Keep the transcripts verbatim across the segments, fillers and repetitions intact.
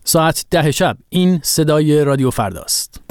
ساعت ده شب. این صدای رادیو فرداست.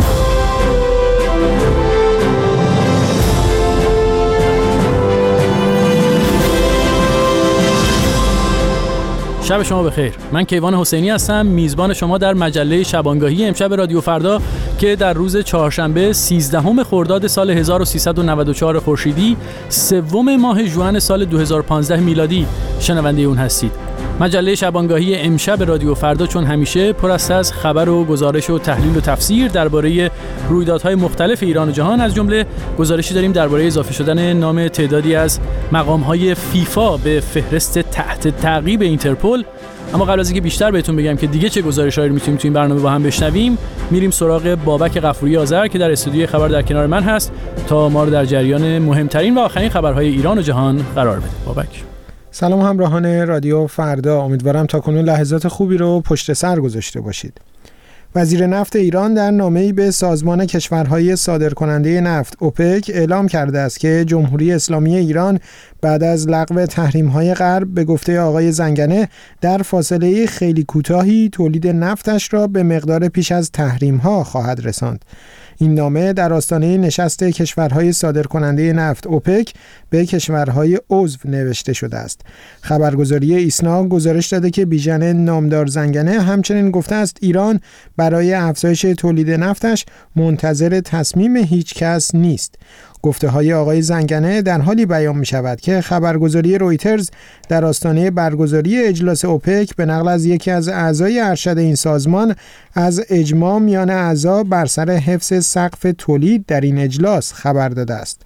شب شما بخیر. من کیوان حسینی هستم، میزبان شما در مجله شبانگاهی امشب رادیو فردا که در روز چهارشنبه سیزدهم خرداد سال هزار و سیصد و نود و چهار خورشیدی، سوم ماه ژوئن سال دو هزار و پانزده میلادی شنونده اون هستید. مجله شبانگاهی امشب رادیو فردا چون همیشه پر است از خبر و گزارش و تحلیل و تفسیر درباره رویدادهای مختلف ایران و جهان. از جمله گزارشی داریم درباره اضافه شدن نام تعدادی از مقام‌های فیفا به فهرست تحت تعقیب اینترپل. اما قبل از اینکه بیشتر بهتون بگم که دیگه چه گزارش‌هایی رو می‌تونیم تو این برنامه با هم بشنویم، میریم سراغ بابک غفوری آذر که در استودیوی خبر در کنار من هست تا ما رو در جریان مهمترین و آخرین خبرهای ایران و جهان قرار بده. بابک سلام همراهان رادیو فردا، امیدوارم تا کنون لحظات خوبی رو پشت سر گذاشته باشید. وزیر نفت ایران در نامه‌ای به سازمان کشورهای صادرکننده نفت اوپک اعلام کرده است که جمهوری اسلامی ایران بعد از لغو تحریم‌های غرب به گفته آقای زنگنه در فاصله خیلی کوتاهی تولید نفتش را به مقدار پیش از تحریم‌ها خواهد رساند. این نامه در آستانه نشست کشورهای صادرکننده نفت اوپک به کشورهای عضو نوشته شده است. خبرگزاری ایسنا گزارش داده که بیژن نامدار زنگنه همچنین گفته است ایران برای افزایش تولید نفتش منتظر تصمیم هیچ کس نیست. گفته های آقای زنگنه در حالی بیان می شود که خبرگزاری رویترز در آستانه برگزاری اجلاس اوپک به نقل از یکی از اعضای ارشد این سازمان از اجماع میان اعضا بر سر حفظ سقف تولید در این اجلاس خبر داده است.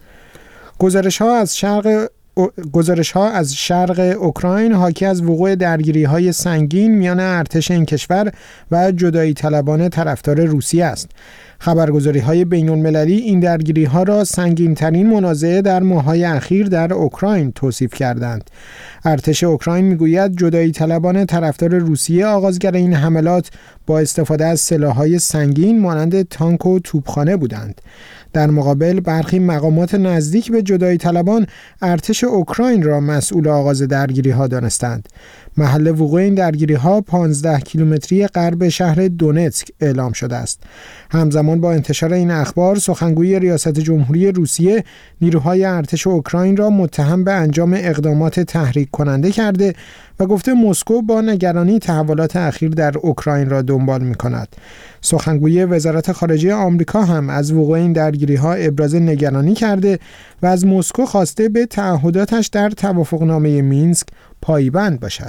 گزارش ها از شرق گزارش ها از شرق اوکراین حاکی از وقوع درگیری های سنگین میان ارتش این کشور و جدایی طلبان طرفدار روسیه است. خبرگزاری های بین المللی این درگیری ها را سنگین ترین منازعه در ماه‌های اخیر در اوکراین توصیف کردند. ارتش اوکراین میگوید جدایی طلبان طرفدار روسیه آغازگر این حملات با استفاده از سلاح‌های سنگین مانند تانک و توپخانه بودند. در مقابل برخی مقامات نزدیک به جدایی طلبان ارتش اوکراین را مسئول آغاز درگیری ها دانستند. محل وقوع این درگیری ها پانزده کیلومتری غرب شهر دونتسک اعلام شده است. همزمان با انتشار این اخبار سخنگوی ریاست جمهوری روسیه نیروهای ارتش اوکراین را متهم به انجام اقدامات تحریک کننده کرده و گفته مسکو با نگرانی تحولات اخیر در اوکراین را دنبال می‌کند. سخنگوی وزارت خارجه آمریکا هم از وقوع این درگیری‌ها ابراز نگرانی کرده و از مسکو خواسته به تعهداتش در توافقنامه مینسک پایبند باشد.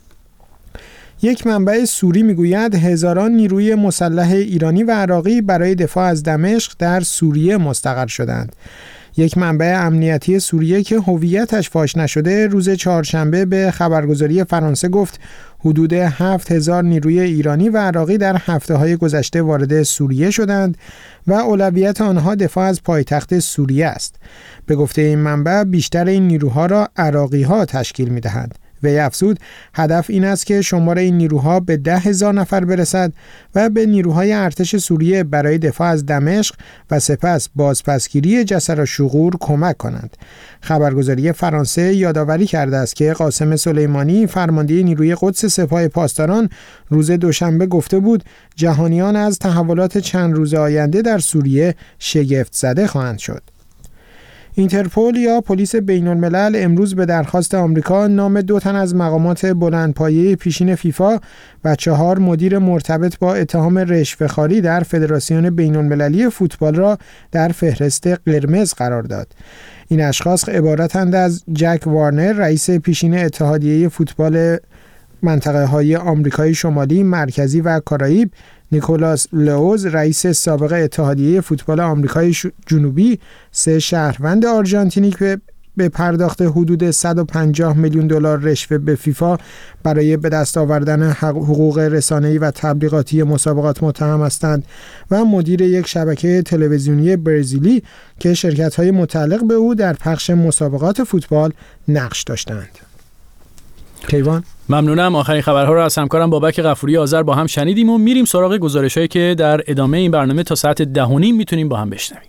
یک منبع سوری میگوید هزاران نیروی مسلح ایرانی و عراقی برای دفاع از دمشق در سوریه مستقر شدند. یک منبع امنیتی سوریه که هویتش فاش نشده روز چهارشنبه به خبرگزاری فرانسه گفت حدود هفت هزار نیروی ایرانی و عراقی در هفته‌های گذشته وارد سوریه شدند و اولویت آنها دفاع از پایتخت سوریه است. به گفته این منبع بیشتر این نیروها را عراقی‌ها تشکیل می‌دهند. وی افزود هدف این است که شمار این نیروها به ده هزار نفر برسد و به نیروهای ارتش سوریه برای دفاع از دمشق و سپس بازپسگیری جسر و شغور کمک کنند. خبرگزاری فرانسه یادآوری کرده است که قاسم سلیمانی فرمانده نیروی قدس سپاه پاسداران روز دوشنبه گفته بود جهانیان از تحولات چند روز آینده در سوریه شگفت زده خواهند شد. اینترپل یا پلیس بین الملل امروز به درخواست آمریکا نام دو تن از مقامات بلندپایه پیشین فیفا و چهار مدیر مرتبط با اتهام رشوه‌خواری در فدراسیون بین المللی فوتبال را در فهرست قرمز قرار داد. این اشخاص عبارتند از جک وارنر رئیس پیشین اتحادیه فوتبال منطقه های آمریکای شمالی، مرکزی و کارائیب، نیکولاس لئوز رئیس سابق اتحادیه فوتبال آمریکای جنوبی، سه شهروند آرژانتینی که به پرداخت حدود صد و پنجاه میلیون دلار رشوه به فیفا برای به دست آوردن حقوق رسانه‌ای و تبلیغاتی مسابقات متهم هستند و مدیر یک شبکه تلویزیونی برزیلی که شرکت‌های متعلق به او در پخش مسابقات فوتبال نقش داشتند. کیوان ممنونم. آخرین خبرها رو از همکارم بابک غفوری آذر با هم شنیدیم و میریم سراغ گزارش‌هایی که در ادامه این برنامه تا ساعت ده و نیم میتونیم با هم بشنویم.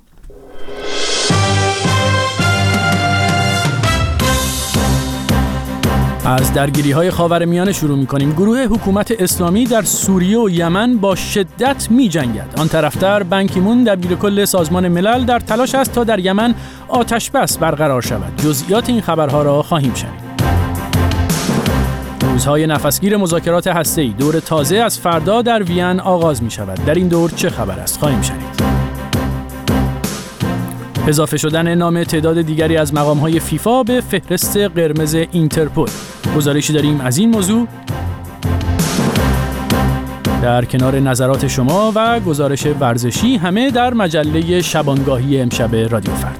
از درگیری‌های خاورمیانه شروع می‌کنیم. گروه حکومت اسلامی در سوریه و یمن با شدت می‌جنگد. آن طرف‌تر بان کی مون دبیرکل سازمان ملل در تلاش است تا در یمن آتش بس برقرار شود. جزئیات این خبرها را خواهیم شنید. روزهای نفسگیر مذاکرات هسته‌ای، دور تازه از فردا در وین آغاز می‌شود. در این دور چه خبر است خواهیم شنید. اضافه شدن نام تعداد دیگری از مقام‌های فیفا به فهرست قرمز اینترپل. گزارشی داریم از این موضوع در کنار نظرات شما و گزارش ورزشی، همه در مجله شبانگاهی امشب رادیو فردا.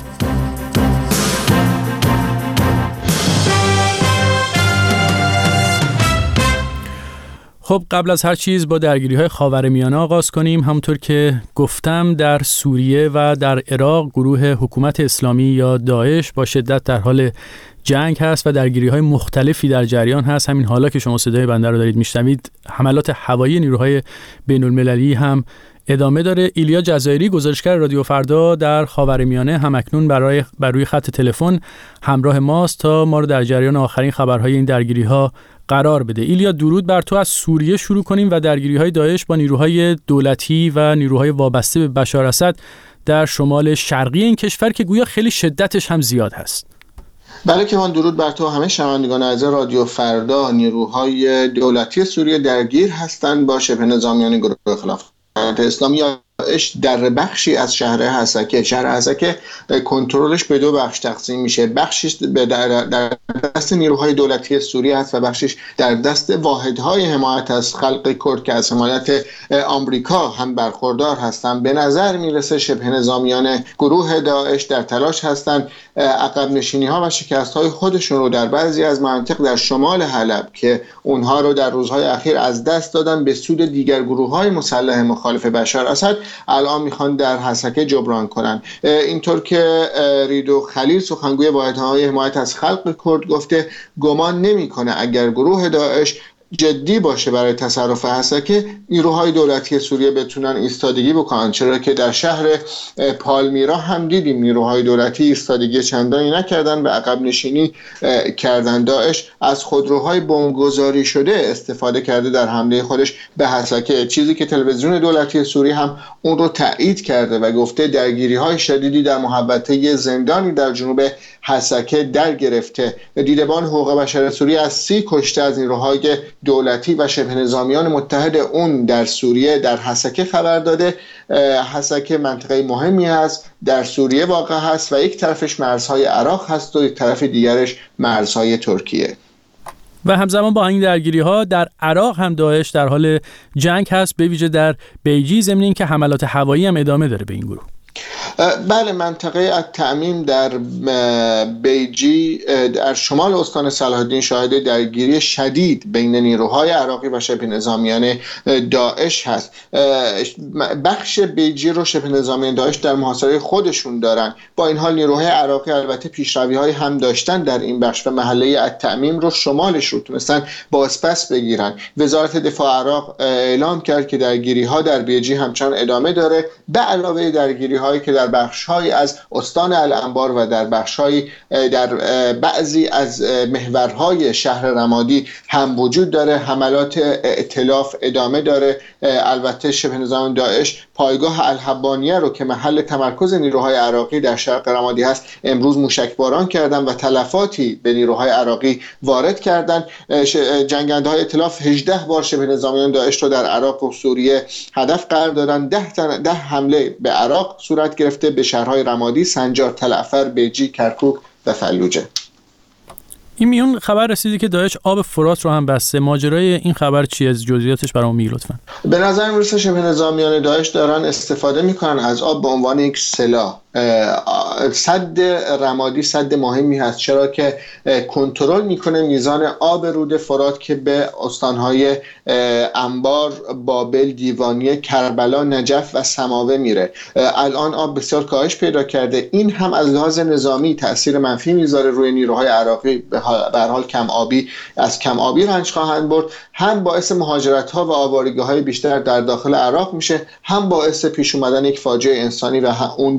خب قبل از هر چیز با درگیری‌های خاورمیانه آغاز کنیم. همونطور که گفتم در سوریه و در عراق گروه حکومت اسلامی یا داعش با شدت در حال جنگ هست و درگیری‌های مختلفی در جریان هست. همین حالا که شما صدای بنده رو دارید میشنوید، حملات هوایی نیروهای بین‌المللی هم ادامه داره. ایلیا جزایری گزارشگر رادیو فردا در خاورمیانه همکنون برای بر روی خط تلفن همراه ماست تا ما رو در جریان آخرین خبرهای این درگیری‌ها قرار بده. ایلیا درود بر تو. از سوریه شروع کنیم و درگیری‌های داعش با نیروهای دولتی و نیروهای وابسته به بشار اسد در شمال شرقی این کشور که گویا خیلی شدتش هم زیاد هست. بله که من درود بر تو همه شنوندگان عزیز رادیو فردا. نیروهای دولتی سوریه درگیر هستند با شبه نظامیان گروه خلافت اسلامی یا داعش در بخشی از شهر حسکه. شهر حسکه کنترلش به دو بخش تقسیم میشه. بخشش در دست نیروهای دولتی سوریه هست و بخشش در دست واحدهای حمایت از خلق کرد که از حمایت آمریکا هم برخوردار هستند. به نظر میرسه شبه نظامیان گروه داعش در تلاش هستند عقب نشینی ها و شکست های خودشون رو در بعضی از مناطق در شمال حلب که اونها رو در روزهای اخیر از دست دادن به سود دیگر گروه های مسلح مخالف بشار اسد، الان میخوان در حسکه جبران کنن. اینطور که ریدو خلیل سخنگوی واحدهای حمایت از خلق کرد گفته گمان نمیکنه اگر گروه داعش جدی باشه برای تصرف حسکه نیروهای دولتی سوریه بتونن ایستادگی بکنن، چرا که در شهر پالمیرا هم دیدیم نیروهای دولتی ایستادگی چندانی نکردن و عقب نشینی کردن. داعش از خودروهای بمبگذاری شده استفاده کرده در حمله خودش به حسکه، چیزی که تلویزیون دولتی سوریه هم اون رو تایید کرده و گفته درگیری‌های شدیدی در محوطه زندانی در جنوب حسکه در گرفته. دیدبان حقوق بشر سوریه از سی کشته از نیروهای دولتی و شبه نظامیان متحد اون در سوریه در حسکه خبر داده. حسکه منطقه مهمی است در سوریه واقع هست و یک طرفش مرزهای عراق هست و یک طرف دیگرش مرزهای ترکیه. و همزمان با این درگیری‌ها در عراق هم داعش در حال جنگ هست، به ویژه در بیجی، ضمن اینکه حملات هوایی هم ادامه داره به این گروه. بله، منطقه التعمیم در بیجی در شمال استان صلاح الدین شاهد درگیری شدید بین نیروهای عراقی و شبه نظامیان داعش هست. بخش بیجی رو شبه نظامیان داعش در محاصره خودشون دارن. با این حال نیروهای عراقی البته پیشروی‌های هم داشتن در این بخش و محله التعمیم رو شمالش رو تونستن بازپس بگیرن. وزارت دفاع عراق اعلام کرد که درگیری‌ها در بیجی همچنان ادامه داره، به علاوه درگیری‌هایی که در بخش‌های از استان الانبار و در بخش‌های در بعضی از محورهای شهر رمادی هم وجود داره. حملات ائتلاف ادامه داره. البته شبه نظامیان داعش پایگاه الحبانیه رو که محل تمرکز نیروهای عراقی در شرق رمادی هست امروز موشکباران کردن و تلفاتی به نیروهای عراقی وارد کردن. جنگنده‌های ائتلاف هجده بار شبه نظامیان داعش رو در عراق و سوریه هدف قرار دادن. ده, تن... ده حمله به عراق صورت گرفته به شهرهای رمادی، سنجار، تلعفر، بیجی، کرکوک و فلوجه. این میون خبر رسیدی که داعش آب فرات رو هم بسته. ماجرای این خبر چیه؟ از جزئیاتش برام میگی لطفاً. به نظر میرسه شبه نظامیان داعش دارن استفاده میکنن از آب به عنوان یک سلاح. سد رمادی سد مهمی هست، چرا که کنترل میکنه میزان آب رود فرات که به استانهای انبار، بابل، دیوانیه، کربلا، نجف و سماوه میره. الان آب بسیار کاهش پیدا کرده. این هم از لحاظ نظامی تاثیر منفی میذاره روی نیروهای عراقی. به هر حال کم آبی از کم آبی رنج خواهند برد. هم باعث مهاجرت ها و آوارگی های بیشتر در داخل عراق میشه، هم باعث پیش اومدن یک فاجعه انسانی و اون بیماری ها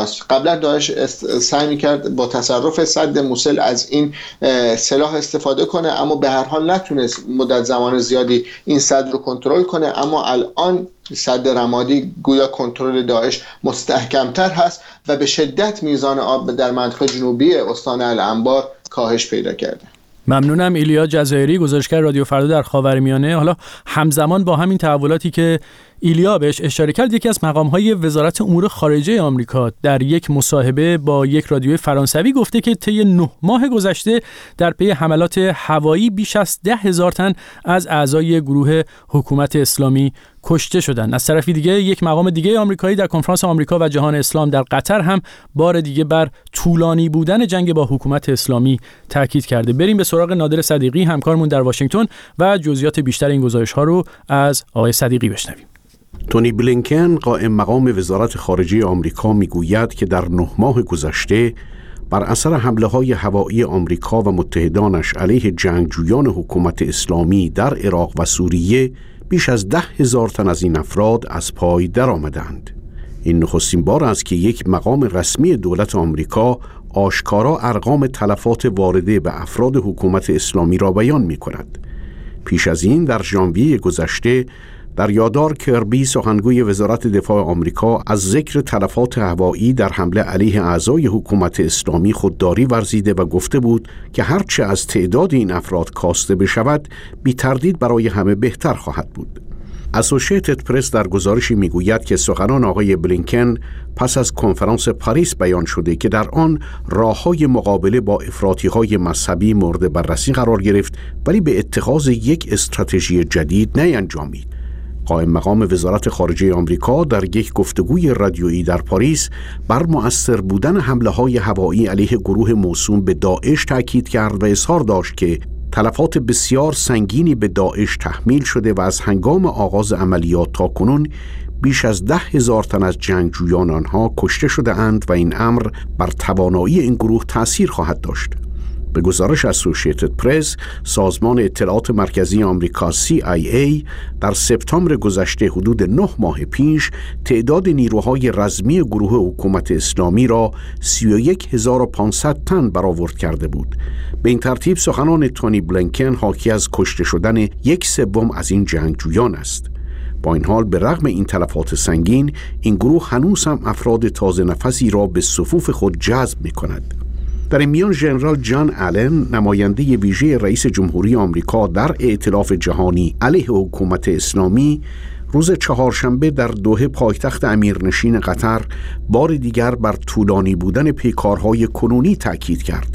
هست. قبلا داعش سعی میکرد با تصرف سد موصل از این سلاح استفاده کنه، اما به هر حال نتونست مدت زمان زیادی این سد رو کنترل کنه. اما الان سد رمادی گویا کنترل داعش مستحکمتر هست و به شدت میزان آب در منطقه جنوبی استان الانبار کاهش پیدا کرده. ممنونم. ایلیا جزایری، گزارشگر رادیو فردا در خاورمیانه. حالا همزمان با همین تحولاتی که ایلیا بهش اشاره کرد، یکی از مقام‌های وزارت امور خارجه آمریکا در یک مصاحبه با یک رادیوی فرانسوی گفته که طی نه ماه گذشته در پی حملات هوایی بیش از ده هزار تن از اعضای گروه حکومت اسلامی کشته شدند. از طرفی دیگه یک مقام دیگه آمریکایی در کنفرانس آمریکا و جهان اسلام در قطر هم بار دیگه بر طولانی بودن جنگ با حکومت اسلامی تاکید کرده. بریم به سراغ نادر صدیقی، همکارمون در واشنگتن، و جزئیات بیشتر این گزارش‌ها رو از آقای صدیقی بشنویم. تونی بلینکن، قائم مقام وزارت خارجه آمریکا، میگوید که در نه ماه گذشته بر اثر حمله‌های هوایی آمریکا و متحدانش علیه جنگجویان حکومت اسلامی در عراق و سوریه بیش از ده هزار تن از این افراد از پای درآمدند. این نخستین بار است که یک مقام رسمی دولت آمریکا آشکارا ارقام تلفات وارده به افراد حکومت اسلامی را بیان می‌کند. پیش از این در ژانویه گذشته در یادار کربی، سخنگوی وزارت دفاع آمریکا، از ذکر تلفات هوایی در حمله علیه اعضای حکومت اسلامی خودداری ورزیده و گفته بود که هرچه از تعداد این افراد کاسته بشود بی تردید برای همه بهتر خواهد بود. اسوشیتد پرس در گزارشی میگوید که سخنان آقای بلینکن پس از کنفرانس پاریس بیان شده که در آن راه‌های مقابله با افراطی‌های مذهبی مورد بررسی قرار گرفت، ولی به اتخاذ یک استراتژی جدید نینجامید. قائم مقام وزارت خارجه آمریکا در یک گفتگوی رادیویی در پاریس بر مؤثر بودن حمله‌های هوایی علیه گروه موسوم به داعش تاکید کرد و اظهار داشت که تلفات بسیار سنگینی به داعش تحمیل شده و از هنگام آغاز عملیات تا کنون بیش از ده هزار تن از جنگجویان آنها کشته شده اند و این امر بر توانایی این گروه تأثیر خواهد داشت. به گزارش اسوشیتد پرس، سازمان اطلاعات مرکزی آمریکا سی آی ای در سپتامبر گذشته حدود نه ماه پیش تعداد نیروهای رزمی گروه حکومت اسلامی را سی و یک هزار و پانصد تن برآورد کرده بود. به این ترتیب سخنان تونی بلینکن حاکی از کشته شدن یک سوم از این جنگجویان است. با این حال به رغم این تلفات سنگین، این گروه هنوز هم افراد تازه نفسی را به صفوف خود جذب می کند. در این میان ژنرال جان آلن، نماینده ویژه رئیس جمهوری آمریکا در ائتلاف جهانی علیه حکومت اسلامی، روز چهارشنبه در دوحه، پایتخت امیرنشین قطر، بار دیگر بر طولانی بودن پیکارهای کنونی تاکید کرد.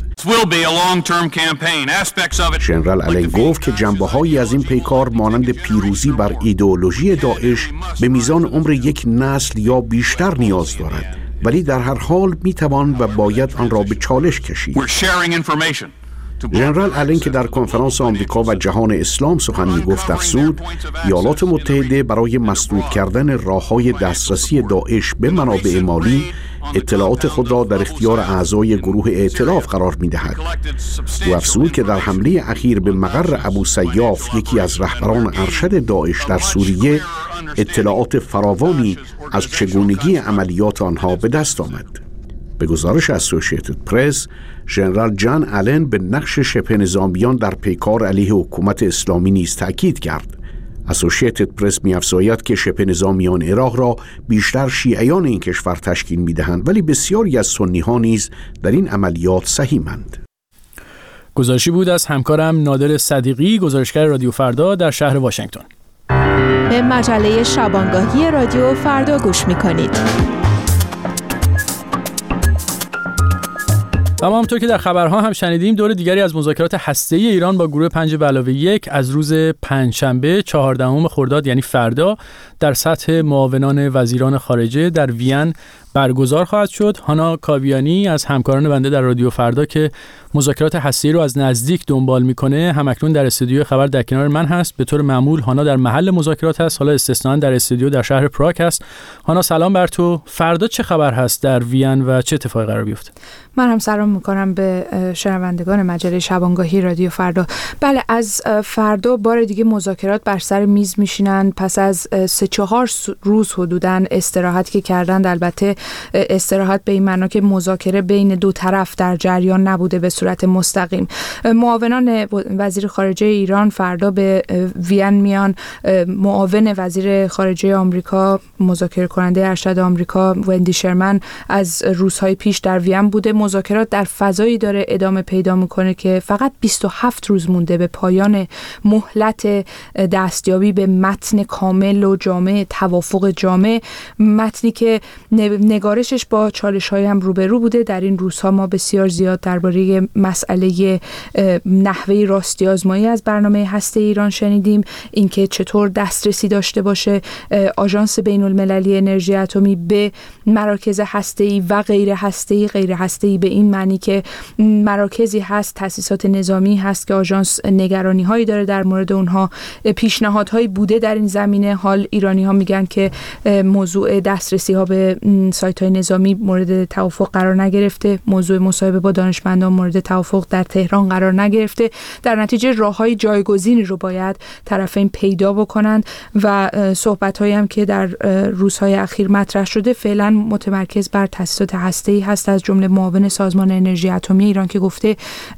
ژنرال آلن گفت که جنبه‌هایی از این پیکار مانند پیروزی بر ایدئولوژی داعش به میزان عمر یک نسل یا بیشتر نیاز دارد، ولی در هر حال میتوان و باید آن را به چالش کشید. ژنرال آلن که در کنفرانس آمریکا و جهان اسلام سخن میگفت افزود ایالات متحده برای مسدود کردن راه‌های دسترسی داعش به منابع مالی اطلاعات خود را در اختیار اعضای گروه ائتلاف قرار می‌دهد. او افزود که در حمله اخیر به مقر ابو سیاف، یکی از رهبران ارشد داعش در سوریه، اطلاعات فراوانی از چگونگی عملیات آنها به دست آمد. به گزارش اسوشیتد پرس، ژنرال جان آلن به نقش شبه نظامیان در پیکار علیه حکومت اسلامی نیز تاکید کرد. اسوشیتد پرس می‌افزاید که شبه نظامیان عراق را بیشتر شیعیان این کشور تشکیل می‌دهند، ولی بسیاری از سنی‌ها نیز در این عملیات سهیمند. گزارشی بود از همکارم نادر صدیقی، گزارشگر رادیو فردا در شهر واشنگتن. به مجله شبانگاهی رادیو فردا گوش می‌کنید. و ما همونطور که در خبرها هم شنیدیم، دور دیگری از مذاکرات هسته‌ای ایران با گروه پنج به علاوه یک از روز پنجشنبه چهاردهم خرداد یعنی فردا در سطح معاونان وزیران خارجه در وین برگزار خواهد شد. هانا کاویانی از همکاران بنده در رادیو فردا که مذاکرات هسته‌ای رو از نزدیک دنبال میکنه همکنون در استودیو خبر در کنار من هست. به طور معمول هانا در محل مذاکرات هست، حالا استثناً در استودیو در شهر پراگ هست. هانا سلام بر تو. فردا چه خبر هست در وین و چه اتفاقی قرار بیفته؟ من هم سلام میکنم به شنوندگان مجله شبانگاهی رادیو فردا. بله، از فردا بار دیگه مذاکرات بر سر میز میشینن. پس از سه چهار روز حدوداً استراحت که کردند، البته استراحت به این معنا که مذاکره بین دو طرف در جریان نبوده به صورت مستقیم. معاونان وزیر خارجه ایران فردا به وین میان. معاون وزیر خارجه آمریکا، مذاکره کننده ارشد آمریکا وندی شرمن از روزهای پیش در وین بوده. مذاکرات در فضایی داره ادامه پیدا میکنه که فقط بیست و هفت روز مونده به پایان مهلت دستیابی به متن کامل و جامع، توافق جامع، متنی که نگارشش با چالش‌های هم روبرو بوده. در این روزها ما بسیار زیاد درباره مسئله نحوه راستی آزمایی از برنامه هسته ایران شنیدیم، اینکه چطور دسترسی داشته باشه آژانس بین‌المللی انرژی اتمی به مراکز هسته‌ای و غیر هسته‌ای. غیر هسته‌ای به این معنی که مراکزی هست، تأسیسات نظامی هست که آژانس نگرانی‌هایی داره در مورد اونها. پیشنهادهایی بوده در این زمینه. حال ایرانی‌ها میگن که موضوع دسترسی‌ها به سایت‌های نظامی مورد توافق قرار نگرفته، موضوع مصاحبه با دانشمندان مورد توافق در تهران قرار نگرفته. در نتیجه راه‌های جایگزینی رو باید طرفین پیدا بکنند و صحبت‌هایی هم که در روزهای اخیر مطرح شده فعلا متمرکز بر تأسیسات هسته‌ای هست، از جمله معاون سازمان انرژی اتمی ایران که گفته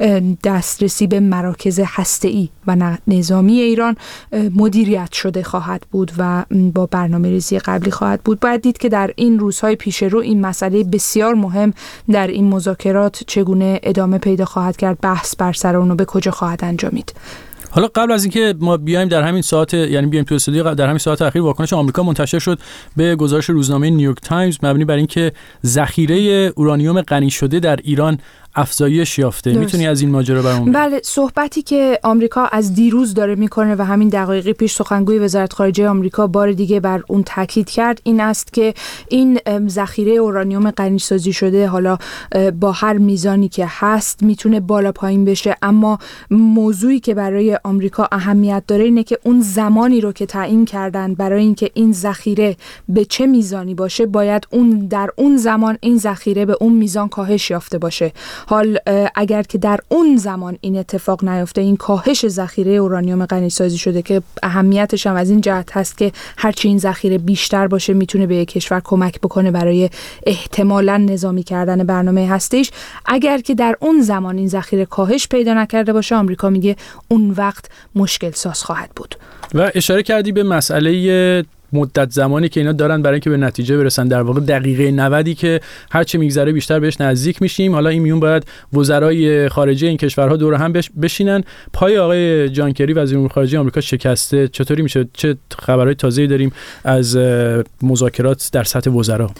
دسترسی به مراکز هسته‌ای و نظامی ایران مدیریت شده خواهد بود و با برنامه‌ریزی قبلی خواهد بود. باید دید که در این روزهای پیش رو این مسئله بسیار مهم در این مذاکرات چگونه ادامه پیدا خواهد کرد، بحث بر سر اون رو به کجا خواهد انجامید. حالا قبل از اینکه ما بیایم در همین ساعت، یعنی بیایم تو استودیو، در همین ساعت اخیر واکنش آمریکا منتشر شد به گزارش روزنامه نیویورک تایمز مبنی بر اینکه ذخیره اورانیوم غنی شده در ایران افزایش یافته. میتونی از این ماجرا برامون؟ بله، صحبتی که آمریکا از دیروز داره میکنه و همین دقایق پیش سخنگوی وزارت خارجه آمریکا بار دیگه بر اون تاکید کرد این است که این ذخیره اورانیوم غنی سازی شده حالا با هر میزانی که هست میتونه بالا پایین بشه، اما موضوعی که برای آمریکا اهمیت داره اینه که اون زمانی رو که تعیین کردن برای اینکه این ذخیره به چه میزانی باشه، باید اون در اون زمان این ذخیره به اون میزان کاهش یافته باشه. حال اگر که در اون زمان این اتفاق نیفته، این کاهش ذخیره اورانیوم غنی سازی شده که اهمیتش هم از این جهت هست که هرچی این ذخیره بیشتر باشه میتونه به یک کشور کمک بکنه برای احتمالاً نظامی کردن برنامه هسته‌ایش، اگر که در اون زمان این ذخیره کاهش پیدا نکرده باشه، آمریکا میگه اون وقت مشکل ساز خواهد بود. و اشاره کردی به مسئله مدت زمانی که اینا دارن برای اینکه به نتیجه برسن، در واقع دقیقه نود که هر چه میگذره بیشتر بهش نزدیک میشیم. حالا این میون باید وزرای خارجه این کشورها دور هم بشینن. پای آقای جان کری وزیر امور خارجه آمریکا شکسته. چطوری میشه؟ چه خبرهای تازه‌ای داریم از مذاکرات در سطح وزرا؟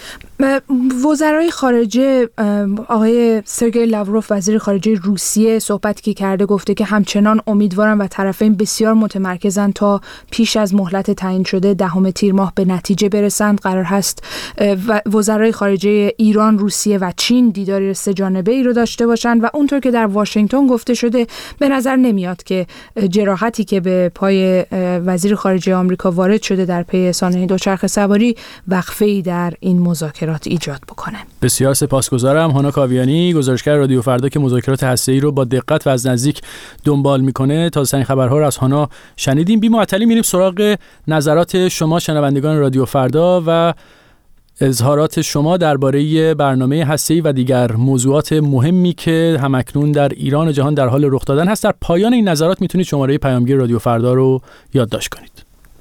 وزرای خارجه، آقای سرگئی لاوروف وزیر خارجه روسیه صحبتی که کرده گفته که همچنان امیدوارن و طرفین بسیار متمرکزن تا پیش از مهلت تعیین شده دهم تیر ماه به نتیجه برسند. قرار هست وزرای خارجه ایران، روسیه و چین دیداری سه جانبه ای رو داشته باشند و اونطور که در واشنگتن گفته شده به نظر نمیاد که جراحتی که به پای وزیر خارجه آمریکا وارد شده در پی سانحه دوچرخه سواری وقفه‌ای در این مذاکرات ایجاد بکنه. بسیار سپاسگزارم. هانا کاویانی، گزارشگر رادیو فردا که مذاکرات هسته‌ای رو با دقت و از نزدیک دنبال میکنه. تازه‌ترین خبرها رو از هانا شنیدیم. بی معطلی میریم سراغ نظرات شما شنوندگان رادیو فردا و اظهارات شما درباره برنامه هسته‌ای و دیگر موضوعات مهمی که همکنون در ایران و جهان در حال رخ دادن هست. در پایان این نظرات میتونید شماره پیامگیر رادیو فردا رو یادداشت کنید.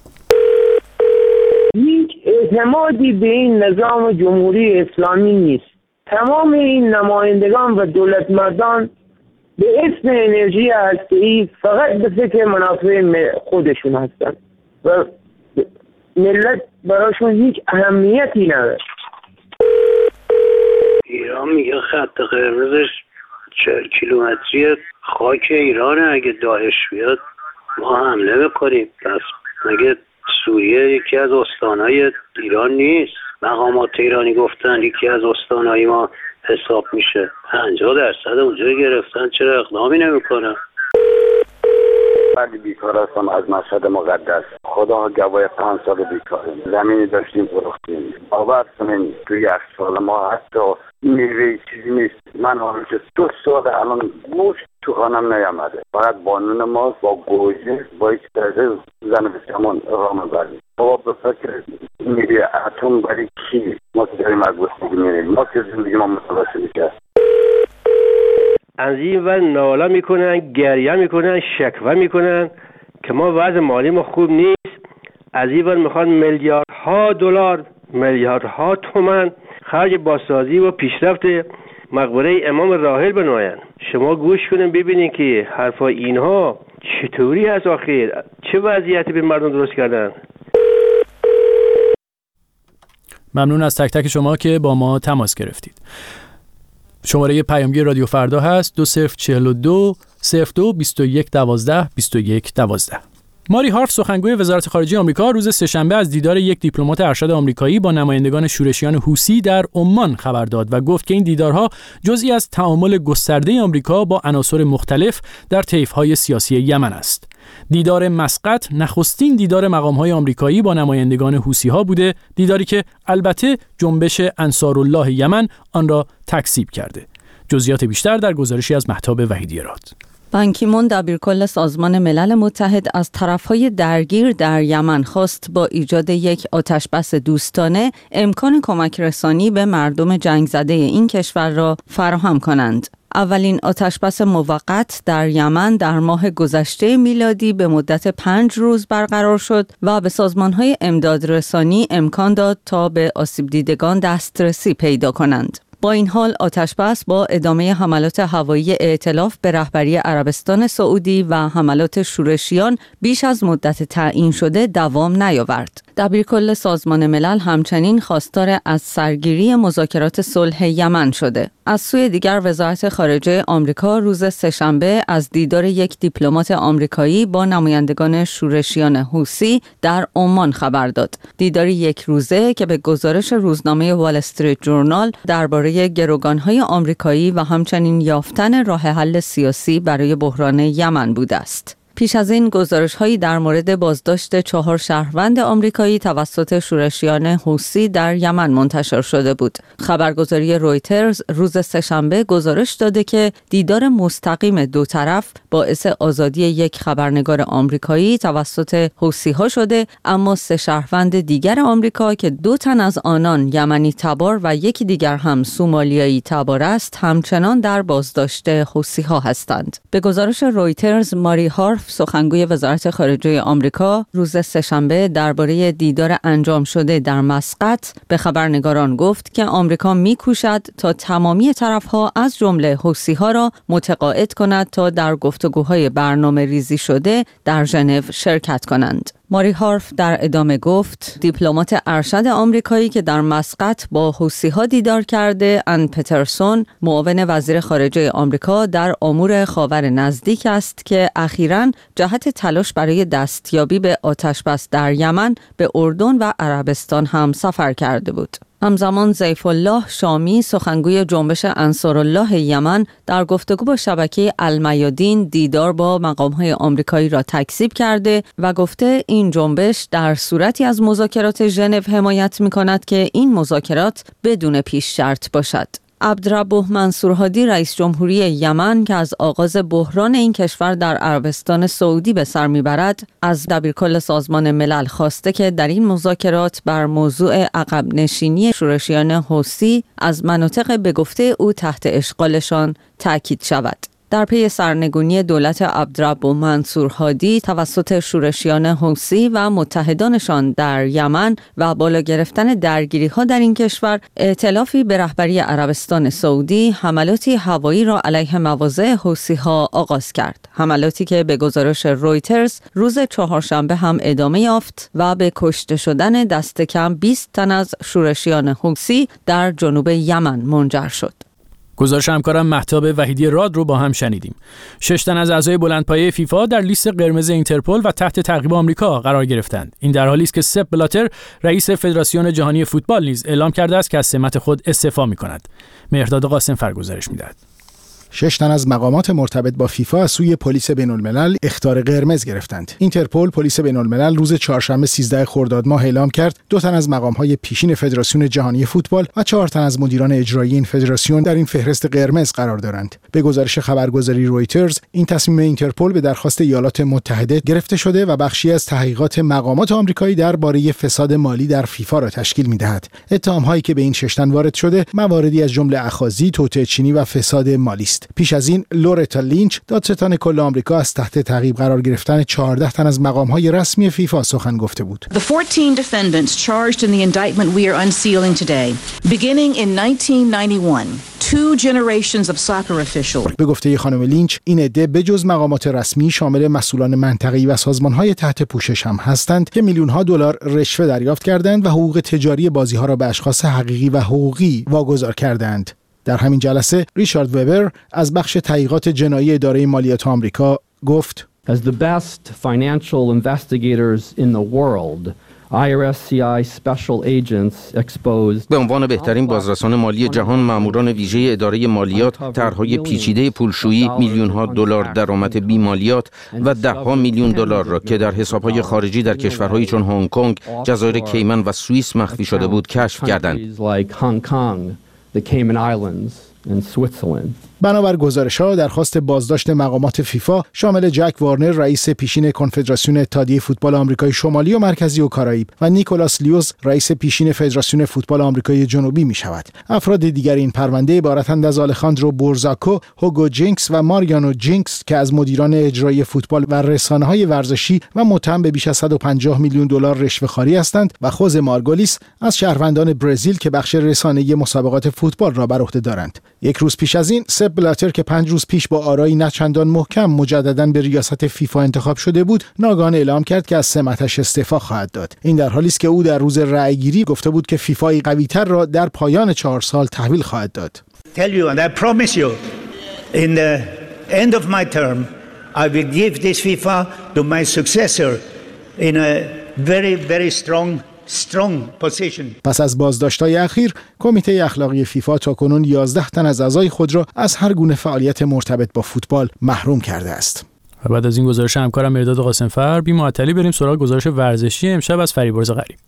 هیچ اعتمادی به این نظام جمهوری اسلامی نیست. تمام این نمایندگان و دولت مردان به اسم انرژی هسته‌ای فقط به فکر منافع خودشون هستند و ملت براشون هیچ اهمیتی نداره. ایران میگه خط قرمزش چهل کیلومتری خاک ایرانه، اگه داعش بیاد ما حمله میکنیم. پس مگه سوریه یکی از استانهای ایران نیست؟ مقامات ایرانی گفتن یکی از استانهای ما حساب میشه. پنجاه درصد اونجا گرفتن، چرا اقدامی نمیکنن؟ بعد بیکار هستم از مشهد مقدس. خدا گواه پنج سال بیکاریم. زمینی داشتیم فروختیم. باور کنین توی یک سال ما حتی میوه چیزی نیست. من حالا که دو سال الان گوشت تو خانم نیامده. فقط بانون ما با گوجه با یک درجه زن بسیارمان راه میبریم. بابا به فکر میوه اتم برای کی؟ ما که داریم از گوشت که زندگی ما متلاشی میکرد. از این ور ناله میکنن، گریه میکنن، شکوه میکنن که ما وضع مالی ما خوب نیست. از این ور میخوان میلیاردها دلار، میلیاردها تومان خرج بازسازی و پیشرفت مقبره امام راحل بنویند. شما گوش کنین ببینین که حرفای اینها چطوری هست آخر، چه وضعیتی به مردم درست کردن. ممنون از تک تک شما که با ما تماس گرفتید. شماره پیامگیر رادیو فردا هست دو صفر چهل و دو صفر دو بیست و یک دوازده بیست و یک دوازده. ماری هارف سخنگوی وزارت خارجه آمریکا روز سه‌شنبه از دیدار یک دیپلمات ارشد آمریکایی با نمایندگان شورشیان حوثی در عمان خبر داد و گفت که این دیدارها جزئی از تعامل گسترده آمریکا با عناصر مختلف در طیف‌های سیاسی یمن است. دیدار مسقط نخستین دیدار مقام‌های آمریکایی با نمایندگان حوثی‌ها بوده، دیداری که البته جنبش انصارالله یمن آن را تکذیب کرده. جزئیات بیشتر در گزارشی از مهتاب وحیدی راد. بان کی مون دبیرکل سازمان ملل متحد از طرفهای درگیر در یمن خواست با ایجاد یک آتشبس دوستانه امکان کمک رسانی به مردم جنگ زده این کشور را فراهم کنند. اولین آتشبس موقت در یمن در ماه گذشته میلادی به مدت پنج روز برقرار شد و به سازمانهای امدادرسانی امکان داد تا به آسیب دیدگان دسترسی پیدا کنند. با این حال آتشبس با ادامه حملات هوایی ائتلاف به رهبری عربستان سعودی و حملات شورشیان بیش از مدت تعیین شده دوام نیاورد. دبیرکل سازمان ملل همچنین خواستار از سرگیری مذاکرات صلح یمن شده. از سوی دیگر وزارت خارجه آمریکا روز سه‌شنبه از دیدار یک دیپلمات آمریکایی با نمایندگان شورشیان حوثی در عمان خبر داد. دیداری یک روزه که به گزارش روزنامه وال استریت جورنال درباره گروگان‌های آمریکایی و همچنین یافتن راه حل سیاسی برای بحران یمن بوده است. پیش از این گزارش‌هایی در مورد بازداشت چهار شهروند آمریکایی توسط شورشیان حوثی در یمن منتشر شده بود. خبرگزاری رویترز روز سه‌شنبه گزارش داده که دیدار مستقیم دو طرف باعث آزادی یک خبرنگار آمریکایی توسط حوثی‌ها شده، اما سه شهروند دیگر آمریکا که دو تن از آنان یمنی تبار و یکی دیگر هم سومالیایی تبار است، همچنان در بازداشت حوثی‌ها هستند. به گزارش رویترز، ماری هارف سخنگوی وزارت خارجه آمریکا روز سه‌شنبه درباره دیدار انجام شده در مسقط به خبرنگاران گفت که آمریکا می‌کوشد تا تمامی طرف‌ها از جمله حوثی‌ها را متقاعد کند تا در گفتگوهای برنامه ریزی شده در ژنو شرکت کنند. ماری هارف در ادامه گفت دیپلمات ارشد آمریکایی که در مسقط با حوثی‌ها دیدار کرده، ان پترسون، معاون وزیر خارجه آمریکا در امور خاور نزدیک است که اخیراً جهت تلاش برای دستیابی به آتشبس در یمن به اردن و عربستان هم سفر کرده بود. همزمان ضیف الله شامی سخنگوی جنبش انصارالله یمن در گفتگو با شبکه المیادین دیدار با مقام‌های آمریکایی را تکذیب کرده و گفته این جنبش در صورتی از مذاکرات ژنو حمایت می‌کند که این مذاکرات بدون پیش شرط باشد. عبدالرب منصورهادی رئیس جمهوری یمن که از آغاز بحران این کشور در عربستان سعودی به سر میبرد، از دبیرکل سازمان ملل خواسته که در این مذاکرات بر موضوع عقب نشینی شورشیان حوثی از مناطق به گفته او تحت اشغالشان تأکید شود. در پی سرنگونی دولت عبدالرب منصورهادی توسط شورشیان حوثی و متحدانشان در یمن و بالا گرفتن درگیری‌ها در این کشور، ائتلافی به رهبری عربستان سعودی حملاتی هوایی را علیه مواضع حوثی‌ها آغاز کرد. حملاتی که به گزارش رویترز روز چهارشنبه هم ادامه یافت و به کشته شدن دست کم بیست تن از شورشیان حوثی در جنوب یمن منجر شد. گزارش همکارم مهتاب وحیدی راد رو با هم شنیدیم. شش تن از اعضای بلندپایه فیفا در لیست قرمز اینترپل و تحت تعقیب آمریکا قرار گرفتند. این در حالی است که سپ بلاتر رئیس فدراسیون جهانی فوتبال نیز اعلام کرده است که از سمت خود استعفا می‌کند. مهرداد قاسم فرگزارش می‌دهد. شش تن از مقامات مرتبط با فیفا از سوی پلیس بین‌الملل اخطار قرمز گرفتند. اینترپل پلیس بین‌الملل روز چهارشنبه سیزده خرداد ماه اعلام کرد دو تن از مقام‌های پیشین فدراسیون جهانی فوتبال و چهار تن از مدیران اجرایی این فدراسیون در این فهرست قرمز قرار دارند. به گزارش خبرگزاری رویترز، این تصمیم اینترپل به درخواست ایالات متحده گرفته شده و بخشی از تحقیقات مقامات آمریکایی درباره فساد مالی در فیفا را تشکیل می‌دهد. اتهام‌هایی که به این شش تن وارد شده، مواردی از جمله اخاذی، توطئه چینی و فساد مالی است. پیش از این لورتا لینچ، دادستان کل آمریکا، از تحت تعقیب قرار گرفتن چهارده تن از مقام‌های رسمی فیفا سخن گفته بود. The fourteen defendants charged in the indictment we are unsealing today, beginning in nineteen ninety-one, two generations of soccer officials. به گفته خانم لینچ، این عده به جز مقامات رسمی شامل مسئولان منطقه‌ای و سازمان‌های تحت پوشش هم هستند که میلیون‌ها دلار رشوه دریافت کردند و حقوق تجاری بازی‌ها را به اشخاص حقیقی و حقوقی واگذار کردند. در همین جلسه ریچارد وبر از بخش تحقیقات جنایی اداره مالیات آمریکا گفت: As the best financial investigators in the world, آی آر اس سی آی special agents exposed. به عنوان بهترین بازرسان مالی جهان، ماموران ویژه اداره مالیات طرح‌های پیچیده پولشویی، میلیون‌ها دلار درآمد بی‌مالیات و ده‌ها میلیون دلار را که در حساب‌های خارجی در کشورهایی چون هنگ کنگ، جزایر کیمن و سوئیس مخفی شده بود کشف کردند. بنابر گزارش‌ها، درخواست بازداشت مقامات فیفا شامل جک وارنر، رئیس پیشین کنفدراسیون اتحادیه فوتبال آمریکای شمالی و مرکزی و کارائیب، و نیکولاس لیوز، رئیس پیشین فدراسیون فوتبال آمریکای جنوبی می‌شود. افراد دیگر این پرونده عبارتند از آلخاندرو بورزاکو، هوگو جینکس و ماریانو جینکس که از مدیران اجرایی فوتبال و رسانه‌های ورزشی و متهم به بیش از صد و پنجاه میلیون دلار رشوه‌خواری هستند، و خوزه مارگولیس از شهروندان برزیل که بخش رسانه‌ای مسابقات فوتبال را بر عهده دارند. یک روز پیش از این، سپ بلاتر که پنج روز پیش با آرایی نچندان محکم مجدداً به ریاست فیفا انتخاب شده بود، ناگهان اعلام کرد که از سمتش استعفا خواهد داد. این در حالی است که او در روز رأیگیری گفته بود که فیفای قوی‌تر را در پایان چهار سال تحویل خواهد داد. Tell you and I promise you in the end of my term I will give this FIFA to my successor in a very very strong strong position. پس از بازداشت‌های اخیر، کمیته اخلاقی فیفا تاکنون یازده تن از اعضای خود را از هر گونه فعالیت مرتبط با فوتبال محروم کرده است. و بعد از این گزارش همکارم مرداد قاسمفر، بی معطلی بریم سراغ گزارش ورزشی امشب از فریبرز غریب.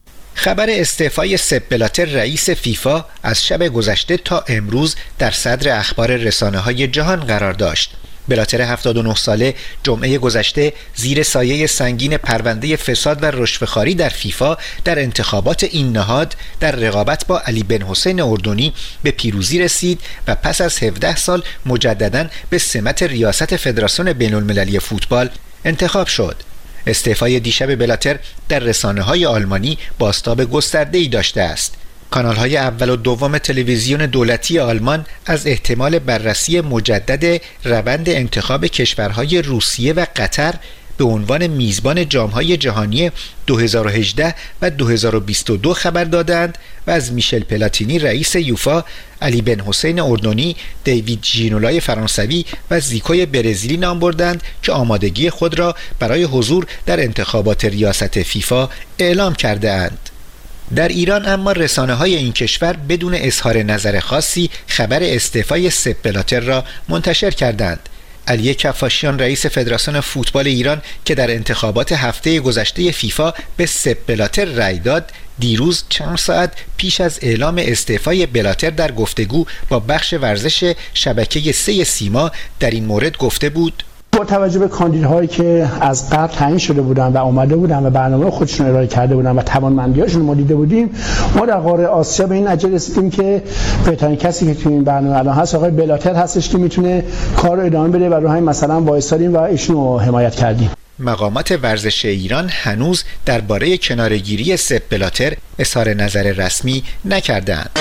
خبر استعفای سپ بلاتر رئیس فیفا از شب گذشته تا امروز در صدر اخبار رسانه‌های جهان قرار داشت. بلاتر هفتاد و نه ساله جمعه گذشته زیر سایه سنگین پرونده فساد و رشوه‌خواری در فیفا در انتخابات این نهاد در رقابت با علی بن حسین اردنی به پیروزی رسید و پس از هفده سال مجدداً به سمت ریاست فدراسیون بین‌المللی فوتبال انتخاب شد. استعفای دیشب بلاتر در رسانه‌های آلمانی بازتاب گسترده‌ای داشته است. کانال‌های اول و دوم تلویزیون دولتی آلمان از احتمال بررسی مجدد روند انتخاب کشورهای روسیه و قطر به عنوان میزبان جام‌های جهانی دو هزار و هجده و دو هزار و بیست و دو خبر دادند و از میشل پلاتینی رئیس یوفا، علی بن حسین اردنی، دیوید ژینولای فرانسوی و زیکوی برزیلی نام بردند که آمادگی خود را برای حضور در انتخابات ریاست فیفا اعلام کرده اند. در ایران اما رسانه‌های این کشور بدون اظهار نظر خاصی خبر استعفای سپ بلاتر را منتشر کردند. علی کفاشیان رئیس فدراسیون فوتبال ایران که در انتخابات هفته گذشته فیفا به سپ بلاتر رأی داد، دیروز چند ساعت پیش از اعلام استعفای بلاتر در گفتگو با بخش ورزش شبکه سه سیما در این مورد گفته بود: با توجه به کاندیداهایی که از قبل تعیین شده بودن و اومده بودن و برنامه خودشون ارائه کرده بودن و توانمندی‌هاشون ما دیده بودیم، ما در قاره آسیا به این نتیجه رسیدیم که بهترین کسی که تو این برنامه الان هست آقای بلاتر هستش که میتونه کار رو ادامه بده و رو همین مثلا وایسادیم و ایشون رو حمایت کردیم. مقامات ورزش ایران هنوز درباره کناره‌گیری سپ بلاتر اظهار نظر رسمی نکردند.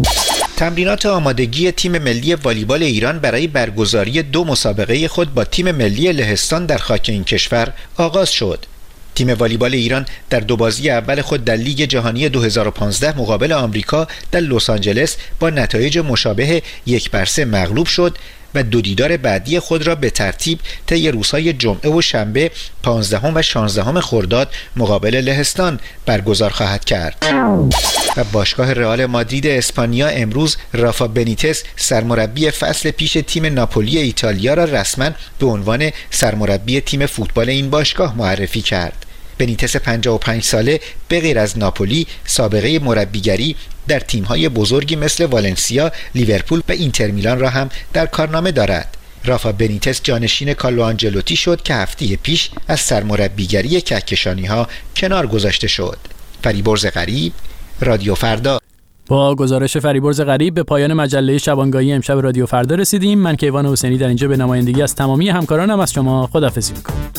تمرینات آمادگی تیم ملی والیبال ایران برای برگزاری دو مسابقه خود با تیم ملی لهستان در خاک این کشور آغاز شد. تیم والیبال ایران در دو بازی اول خود در لیگ جهانی دو هزار و پانزده مقابل آمریکا در لس آنجلس با نتایج مشابه یک بر سه مغلوب شد و دو دیدار بعدی خود را به ترتیب طی روزهای جمعه و شنبه پانزدهم و شانزدهم خرداد مقابل لهستان برگزار خواهد کرد. و باشگاه رئال مادرید اسپانیا امروز رافا بنیتس سرمربی فصل پیش تیم ناپولی ایتالیا را رسما به عنوان سرمربی تیم فوتبال این باشگاه معرفی کرد. بنیتس پنجاه و پنج ساله به غیر از ناپولی سابقه مربیگری در تیم‌های بزرگی مثل والنسیا، لیورپول و اینتر میلان را هم در کارنامه دارد. رافا بنیتس جانشین کارلو آنجلوتی شد که هفته پیش از سرمربیگری کهکشانی‌ها کنار گذاشته شد. فریبرز غریب، رادیو فردا. با گزارش فریبرز غریب به پایان مجله شبانگاهی امشب رادیو فردا رسیدیم. من کیوان حسینی در اینجا به نمایندگی از تمامی همکارانم از شما خداحافظی می‌کنم.